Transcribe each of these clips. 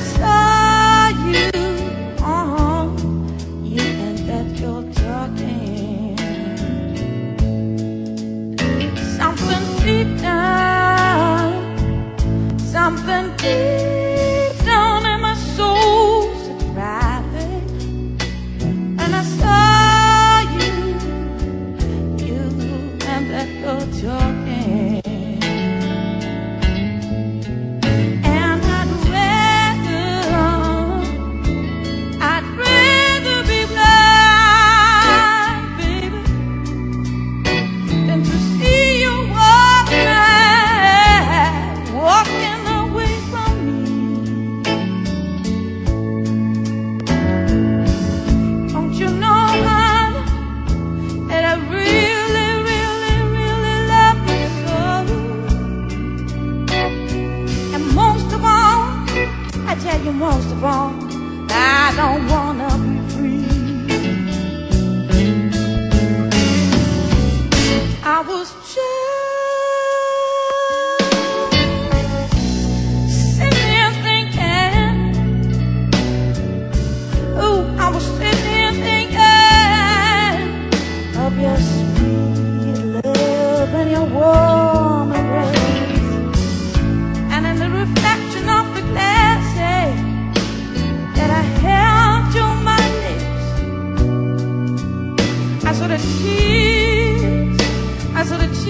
saw you, you and that girl talking. Something deep down, something deep down in my soul said private. And I saw you and that girl talking. Most of all, I don't wanna be free. I was just sitting here thinking, oh, I was sitting here thinking of your sweet love and your warm embrace, and in the reflection of the glass, that I held to my lips, I saw the tears, I saw the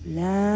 La